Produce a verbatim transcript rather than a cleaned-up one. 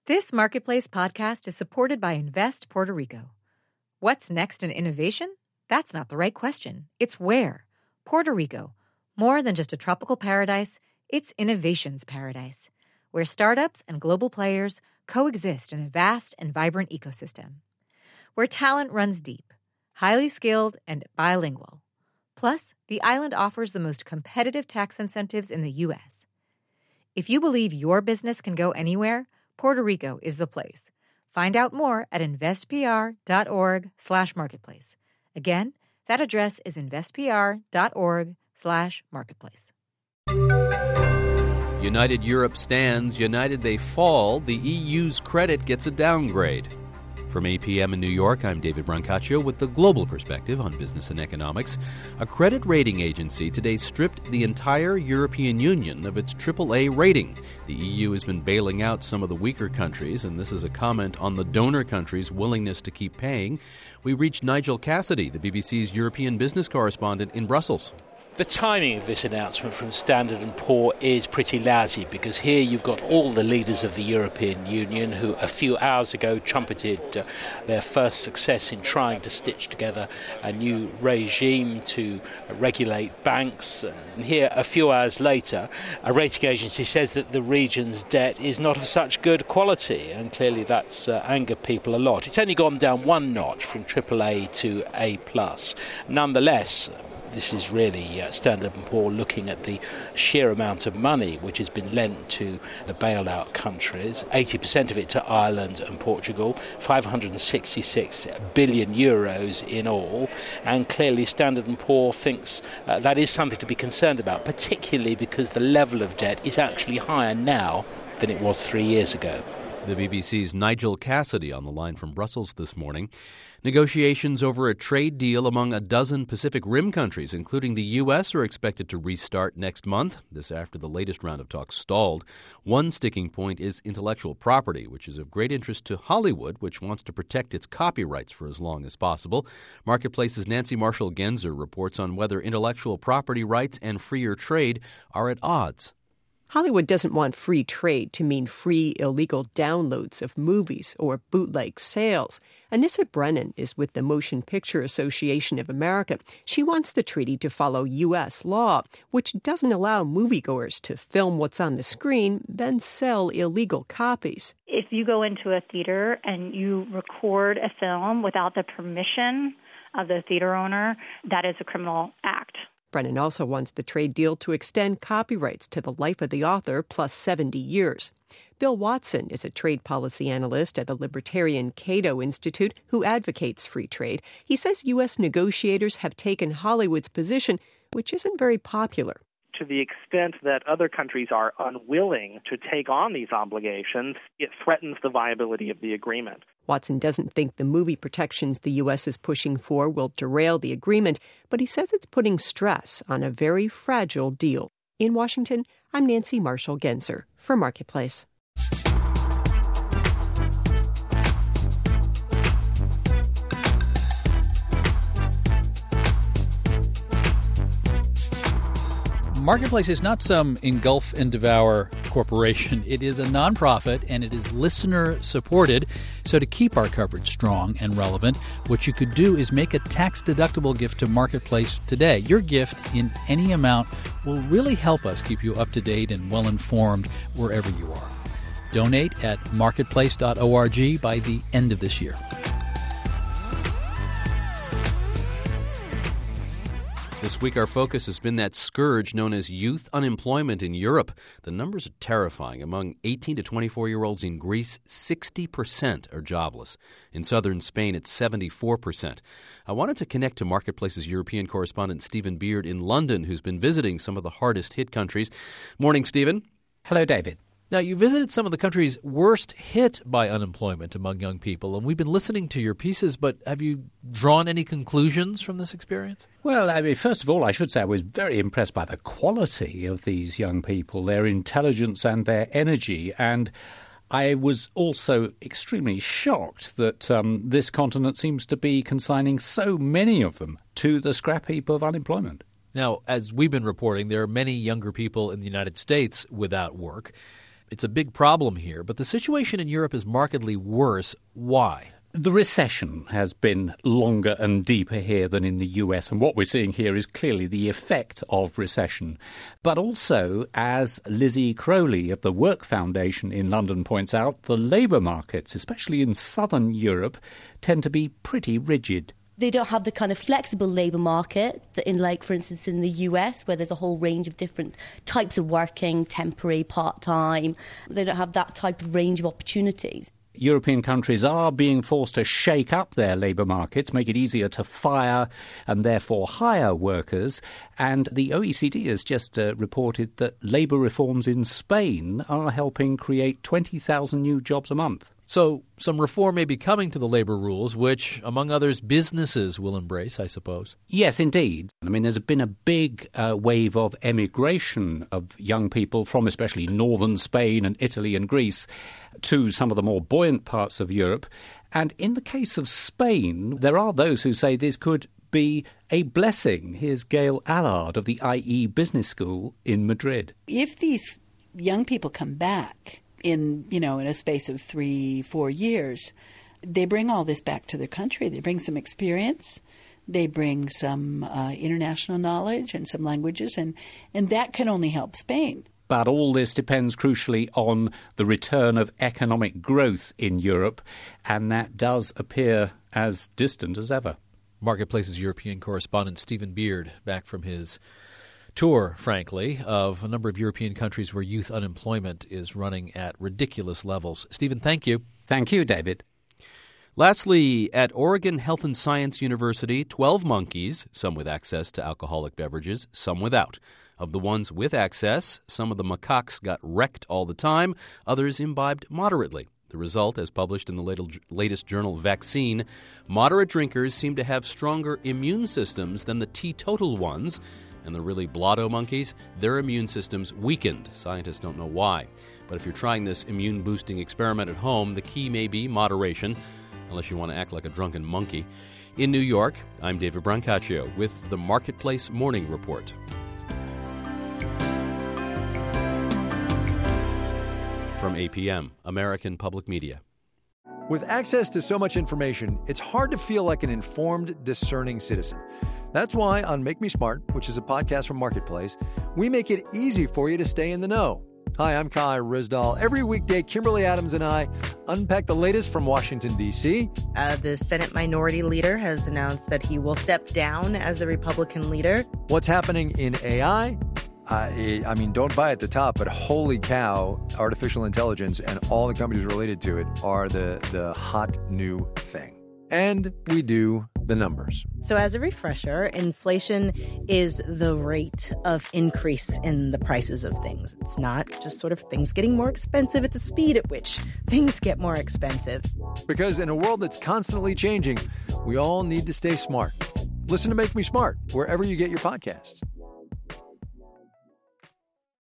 This Marketplace podcast is supported by Invest Puerto Rico. What's next in innovation? That's not the right question. It's where. Puerto Rico. More than just a tropical paradise, it's innovation's paradise, where startups and global players coexist in a vast and vibrant ecosystem. Where talent runs deep, highly skilled, and bilingual. Plus, the island offers the most competitive tax incentives in the U S. If you believe your business can go anywhere, Puerto Rico is the place. Find out more at investpr.org slash marketplace. Again, that address is investpr.org slash marketplace. United Europe stands, united they fall. The E U's credit gets a downgrade. From A P M in New York, I'm David Brancaccio with the global perspective on business and economics. A credit rating agency today stripped the entire European Union of its triple A rating. The E U has been bailing out some of the weaker countries, and this is a comment on the donor countries' willingness to keep paying. We reached Nigel Cassidy, the B B C's European business correspondent in Brussels. The timing of this announcement from Standard and Poor is pretty lousy, because here you've got all the leaders of the European Union who a few hours ago trumpeted uh, their first success in trying to stitch together a new regime to uh, regulate banks. And here, a few hours later, a rating agency says that the region's debt is not of such good quality, and clearly that's uh, angered people a lot. It's only gone down one notch from triple A to A plus. Nonetheless, this is really uh, Standard and Poor looking at the sheer amount of money which has been lent to the bailout countries, eighty percent of it to Ireland and Portugal, five hundred sixty-six billion euros in all, and clearly Standard and Poor thinks uh, that is something to be concerned about, particularly because the level of debt is actually higher now than it was three years ago. The B B C's Nigel Cassidy on the line from Brussels this morning. Negotiations over a trade deal among a dozen Pacific Rim countries, including the U S, are expected to restart next month. This after the latest round of talks stalled. One sticking point is intellectual property, which is of great interest to Hollywood, which wants to protect its copyrights for as long as possible. Marketplace's Nancy Marshall-Genzer reports on whether intellectual property rights and freer trade are at odds. Hollywood doesn't want free trade to mean free illegal downloads of movies or bootleg sales. Anissa Brennan is with the Motion Picture Association of America. She wants the treaty to follow U S law, which doesn't allow moviegoers to film what's on the screen, then sell illegal copies. If you go into a theater and you record a film without the permission of the theater owner, that is a criminal act. Brennan also wants the trade deal to extend copyrights to the life of the author plus seventy years. Bill Watson is a trade policy analyst at the libertarian Cato Institute who advocates free trade. He says U S negotiators have taken Hollywood's position, which isn't very popular. To the extent that other countries are unwilling to take on these obligations, it threatens the viability of the agreement. Watson doesn't think the movie protections the U S is pushing for will derail the agreement, but he says it's putting stress on a very fragile deal. In Washington, I'm Nancy Marshall-Genzer for Marketplace. Marketplace is not some engulf and devour corporation. It is a nonprofit, and it is listener-supported. So to keep our coverage strong and relevant, what you could do is make a tax-deductible gift to Marketplace today. Your gift in any amount will really help us keep you up-to-date and well-informed wherever you are. Donate at marketplace dot org by the end of this year. This week, our focus has been that scourge known as youth unemployment in Europe. The numbers are terrifying. Among eighteen to twenty-four-year-olds in Greece, sixty percent are jobless. In southern Spain, it's seventy-four percent. I wanted to connect to Marketplace's European correspondent Stephen Beard in London, who's been visiting some of the hardest-hit countries. Morning, Stephen. Hello, David. Now, you visited some of the countries worst hit by unemployment among young people, and we've been listening to your pieces, but have you drawn any conclusions from this experience? Well, I mean, first of all, I should say I was very impressed by the quality of these young people, their intelligence and their energy, and I was also extremely shocked that um, this continent seems to be consigning so many of them to the scrap heap of unemployment. Now, as we've been reporting, there are many younger people in the United States without work. It's a big problem here, but the situation in Europe is markedly worse. Why? The recession has been longer and deeper here than in the U S, and what we're seeing here is clearly the effect of recession. But also, as Lizzie Crowley of the Work Foundation in London points out, the labour markets, especially in southern Europe, tend to be pretty rigid. They don't have the kind of flexible labour market that in, like, for instance, in the U S, where there's a whole range of different types of working, temporary, part-time. They don't have that type of range of opportunities. European countries are being forced to shake up their labour markets, make it easier to fire and therefore hire workers. And the O E C D has just uh, reported that labour reforms in Spain are helping create twenty thousand new jobs a month. So some reform may be coming to the labour rules, which, among others, businesses will embrace, I suppose. Yes, indeed. I mean, there's been a big uh, wave of emigration of young people from especially northern Spain and Italy and Greece to some of the more buoyant parts of Europe. And in the case of Spain, there are those who say this could be a blessing. Here's Gail Allard of the I E Business School in Madrid. If these young people come back in, you know, in a space of three, four years, they bring all this back to their country. They bring some experience. They bring some uh, international knowledge and some languages, and, and that can only help Spain. But all this depends crucially on the return of economic growth in Europe, and that does appear as distant as ever. Marketplace's European correspondent Stephen Beard, back from his tour, frankly, of a number of European countries where youth unemployment is running at ridiculous levels. Stephen, thank you. Thank you, David. Lastly, at Oregon Health and Science University, twelve monkeys, some with access to alcoholic beverages, some without. Of the ones with access, some of the macaques got wrecked all the time, others imbibed moderately. The result, as published in the latest journal Vaccine, moderate drinkers seem to have stronger immune systems than the teetotal ones, and the really blotto monkeys, their immune systems weakened. Scientists don't know why. But if you're trying this immune-boosting experiment at home, the key may be moderation, unless you want to act like a drunken monkey. In New York, I'm David Brancaccio with the Marketplace Morning Report. From A P M, American Public Media. With access to so much information, it's hard to feel like an informed, discerning citizen. That's why on Make Me Smart, which is a podcast from Marketplace, we make it easy for you to stay in the know. Hi, I'm Kai Rizdal. Every weekday, Kimberly Adams and I unpack the latest from Washington, D C. Uh, the Senate Minority Leader has announced that he will step down as the Republican leader. What's happening in A I? Uh, I mean, don't buy at the top, but holy cow, artificial intelligence and all the companies related to it are the, the hot new thing. And we do the numbers. So as a refresher, inflation is the rate of increase in the prices of things. It's not just sort of things getting more expensive. It's a speed at which things get more expensive. Because in a world that's constantly changing, we all need to stay smart. Listen to Make Me Smart wherever you get your podcasts.